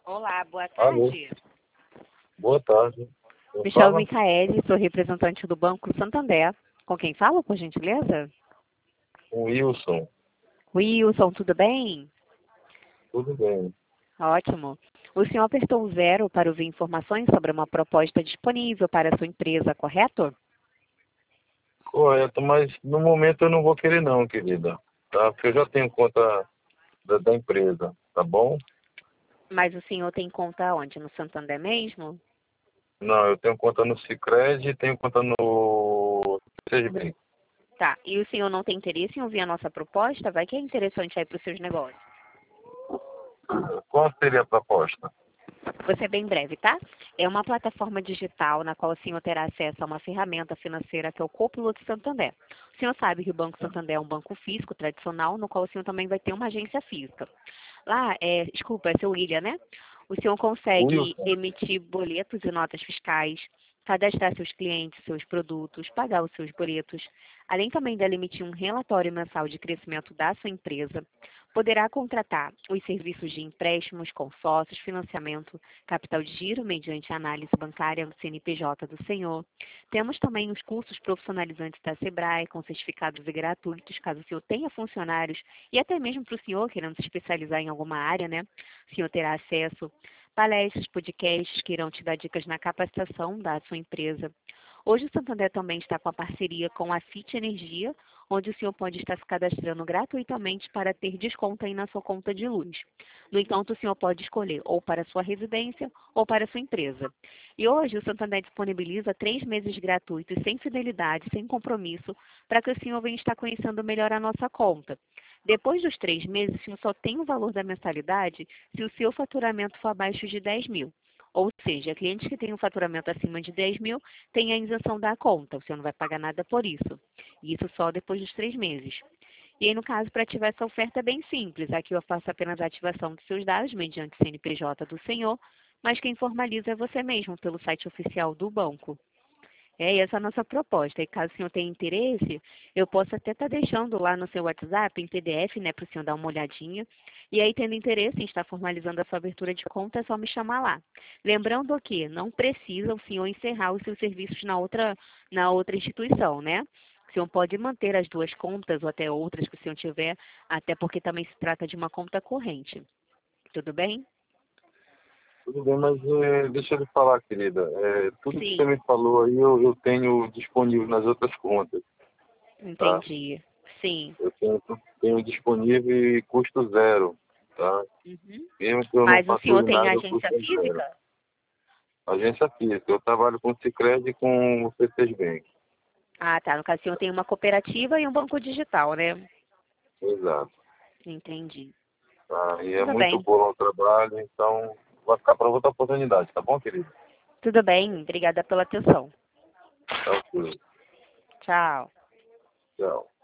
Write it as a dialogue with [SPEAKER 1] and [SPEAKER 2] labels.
[SPEAKER 1] Olá, boa
[SPEAKER 2] Alô,
[SPEAKER 1] tarde.
[SPEAKER 2] boa tarde. Quem
[SPEAKER 1] Me chamo
[SPEAKER 2] fala?
[SPEAKER 1] Micaele, sou representante do Banco Santander. Com quem falo, por gentileza?
[SPEAKER 2] O Wilson.
[SPEAKER 1] Wilson, tudo bem?
[SPEAKER 2] Tudo bem.
[SPEAKER 1] Ótimo. O senhor apertou o 0 para ouvir informações sobre uma proposta disponível para a sua empresa, correto?
[SPEAKER 2] Correto, mas no momento eu não vou querer não, querida. Tá? Porque eu já tenho conta da empresa, tá bom?
[SPEAKER 1] Mas o senhor tem conta onde? No Santander mesmo?
[SPEAKER 2] Não, eu tenho conta no Sicredi e tenho conta no CGB.
[SPEAKER 1] Tá. E o senhor não tem interesse em ouvir a nossa proposta? Vai que é interessante aí para os seus negócios.
[SPEAKER 2] Qual seria a proposta?
[SPEAKER 1] Vou ser bem breve, tá? É uma plataforma digital na qual o senhor terá acesso a uma ferramenta financeira que é o Copiloto Santander. O senhor sabe que o Banco Santander é um banco físico tradicional, no qual o senhor também vai ter uma agência física. Lá, desculpa, é seu William, né? O senhor consegue
[SPEAKER 2] Wilson.
[SPEAKER 1] emitir boletos e notas fiscais, cadastrar seus clientes, seus produtos, pagar os seus boletos, além também dela emitir um relatório mensal de crescimento da sua empresa, poderá contratar os serviços de empréstimos, consórcios, financiamento, capital de giro mediante análise bancária do CNPJ do senhor. Temos também os cursos profissionalizantes da Sebrae, com certificados e gratuitos, caso o senhor tenha funcionários, e até mesmo para o senhor querendo se especializar em alguma área, né? O senhor terá acesso palestras, podcasts que irão te dar dicas na capacitação da sua empresa. Hoje o Santander também está com a parceria com a FIT Energia, onde o senhor pode estar se cadastrando gratuitamente para ter desconto aí na sua conta de luz. No entanto, o senhor pode escolher ou para a sua residência ou para a sua empresa. E hoje o Santander disponibiliza 3 meses gratuitos, sem fidelidade, sem compromisso, para que o senhor venha estar conhecendo melhor a nossa conta. Depois dos 3 meses, o senhor só tem o valor da mensalidade se o seu faturamento for abaixo de 10 mil. Ou seja, clientes que têm um faturamento acima de 10 mil têm a isenção da conta, o senhor não vai pagar nada por isso. E isso só depois dos 3 meses. E aí, no caso, para ativar essa oferta é bem simples. Aqui eu faço apenas a ativação dos seus dados mediante CNPJ do senhor, mas quem formaliza é você mesmo pelo site oficial do banco. É essa a nossa proposta. E caso o senhor tenha interesse, eu posso até estar deixando lá no seu WhatsApp, em PDF, né, para o senhor dar uma olhadinha. E aí, tendo interesse em estar formalizando a sua abertura de conta, é só me chamar lá. Lembrando que não precisa o senhor encerrar os seus serviços na outra instituição, né? O senhor pode manter as duas contas ou até outras que o senhor tiver, até porque também se trata de uma conta corrente. Tudo bem?
[SPEAKER 2] Tudo bem, mas deixa eu lhe falar, querida. Tudo que você
[SPEAKER 1] Sim,
[SPEAKER 2] me falou aí eu tenho disponível nas outras contas, tá?
[SPEAKER 1] entendi. Sim.
[SPEAKER 2] Eu tenho disponível e custo zero, tá?
[SPEAKER 1] Uhum.
[SPEAKER 2] Mesmo que eu não
[SPEAKER 1] Mas o senhor
[SPEAKER 2] fature
[SPEAKER 1] tem
[SPEAKER 2] nada, o
[SPEAKER 1] agência
[SPEAKER 2] custo é zero.
[SPEAKER 1] física?
[SPEAKER 2] Agência física. Eu trabalho com o Sicredi e com o C6 Bank.
[SPEAKER 1] Ah, tá. No caso, o senhor tem uma cooperativa e um banco digital, né?
[SPEAKER 2] Exato.
[SPEAKER 1] Entendi.
[SPEAKER 2] Tá? E é
[SPEAKER 1] Tudo
[SPEAKER 2] muito
[SPEAKER 1] bem.
[SPEAKER 2] bom o trabalho, então vai ficar para outra oportunidade, tá bom, querido?
[SPEAKER 1] Tudo bem. Obrigada pela atenção.
[SPEAKER 2] Tá ok.
[SPEAKER 1] Tchau.
[SPEAKER 2] Tchau.